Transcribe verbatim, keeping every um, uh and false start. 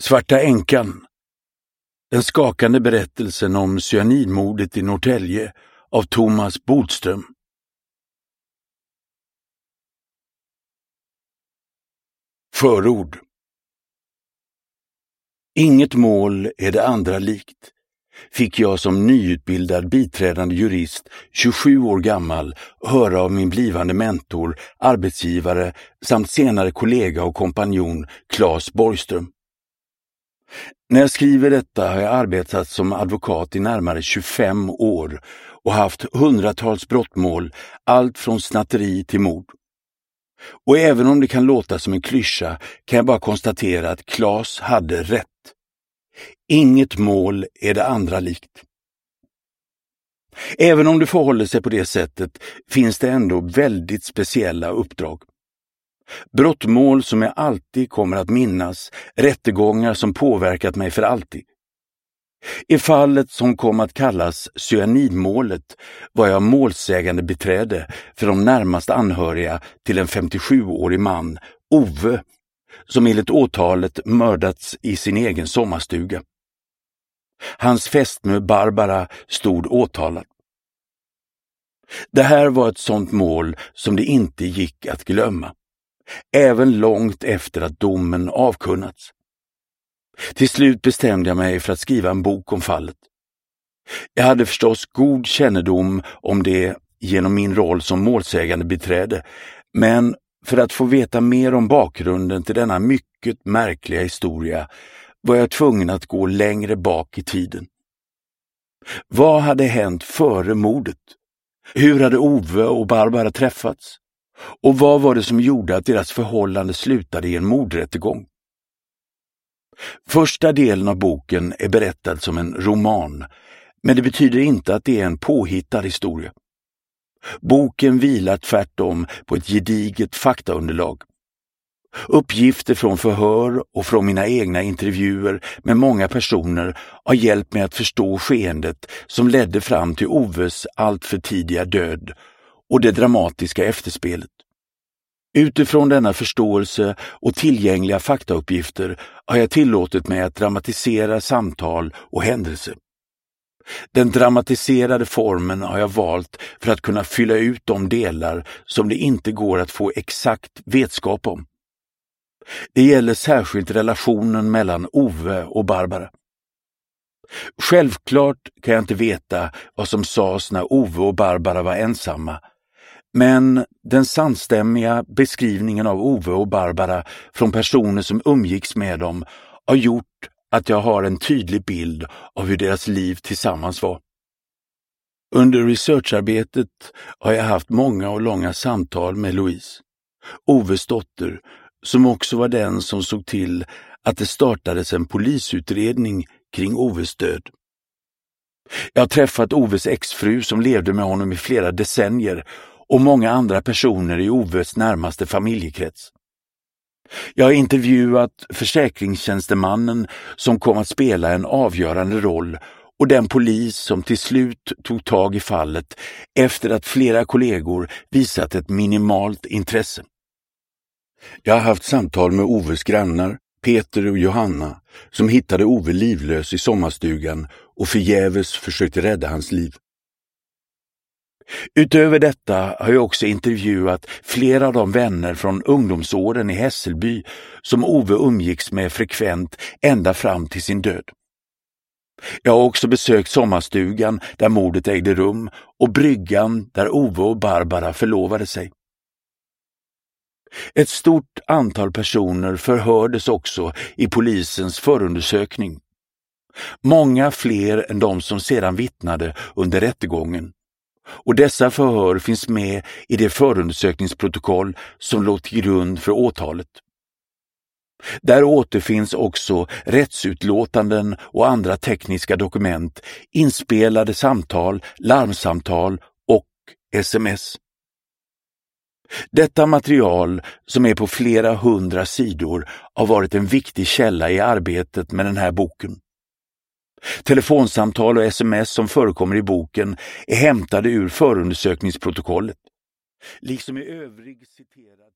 Svarta änkan. Den skakande berättelsen om cyanidmordet i Norrtälje av Thomas Bodström. Förord. Inget mål är det andra likt, fick jag som nyutbildad biträdande jurist, tjugosju år gammal, höra av min blivande mentor, arbetsgivare samt senare kollega och kompanjon Claes Borgström. När jag skriver detta har jag arbetat som advokat i närmare tjugofem år och haft hundratals brottmål, allt från snatteri till mord. Och även om det kan låta som en klyscha kan jag bara konstatera att Claes hade rätt. Inget mål är det andra likt. Även om det förhåller sig på det sättet finns det ändå väldigt speciella uppdrag. Brottmål som jag alltid kommer att minnas, rättegångar som påverkat mig för alltid. I fallet som kom att kallas cyanidmålet var jag målsägande beträde för de närmaste anhöriga till en femtiosjuårig man, Ove, som enligt åtalet mördats i sin egen sommarstuga. Hans fästmö Barbara stod åtalad. Det här var ett sånt mål som det inte gick att glömma, även långt efter att domen avkunnats. Till slut bestämde jag mig för att skriva en bok om fallet. Jag hade förstås god kännedom om det genom min roll som målsägande beträde, men för att få veta mer om bakgrunden till denna mycket märkliga historia var jag tvungen att gå längre bak i tiden. Vad hade hänt före mordet? Hur hade Ove och Barbara träffats? Och vad var det som gjorde att deras förhållande slutade i en mordrättegång? Första delen av boken är berättad som en roman, men det betyder inte att det är en påhittad historia. Boken vilar tvärtom på ett gediget faktaunderlag. Uppgifter från förhör och från mina egna intervjuer med många personer har hjälpt mig att förstå skeendet som ledde fram till Oves alltför tidiga död och det dramatiska efterspelet. Utifrån denna förståelse och tillgängliga faktauppgifter har jag tillåtit mig att dramatisera samtal och händelser. Den dramatiserade formen har jag valt för att kunna fylla ut de delar som det inte går att få exakt vetskap om. Det gäller särskilt relationen mellan Ove och Barbara. Självklart kan jag inte veta vad som sades när Ove och Barbara var ensamma, men den samstämmiga beskrivningen av Ove och Barbara från personer som umgicks med dem har gjort att jag har en tydlig bild av hur deras liv tillsammans var. Under researcharbetet har jag haft många och långa samtal med Louise, Oves dotter, som också var den som såg till att det startades en polisutredning kring Oves död. Jag har träffat Oves exfru som levde med honom i flera decennier och många andra personer i Oves närmaste familjekrets. Jag har intervjuat försäkringstjänstemannen som kom att spela en avgörande roll och den polis som till slut tog tag i fallet efter att flera kollegor visat ett minimalt intresse. Jag har haft samtal med Oves grannar, Peter och Johanna, som hittade Ove livlös i sommarstugan och förgäves försökte rädda hans liv. Utöver detta har jag också intervjuat flera av de vänner från ungdomsåren i Hässelby som Ove umgicks med frekvent ända fram till sin död. Jag har också besökt sommarstugan där mordet ägde rum och bryggan där Ove och Barbara förlovade sig. Ett stort antal personer förhördes också i polisens förundersökning. Många fler än de som sedan vittnade under rättegången. Och dessa förhör finns med i det förundersökningsprotokoll som låg till grund för åtalet. Där återfinns också rättsutlåtanden och andra tekniska dokument, inspelade samtal, larmsamtal och sms. Detta material, som är på flera hundra sidor, har varit en viktig källa i arbetet med den här boken. Telefonsamtal och sms som förekommer i boken är hämtade ur förundersökningsprotokollet. Liksom i övrig citerad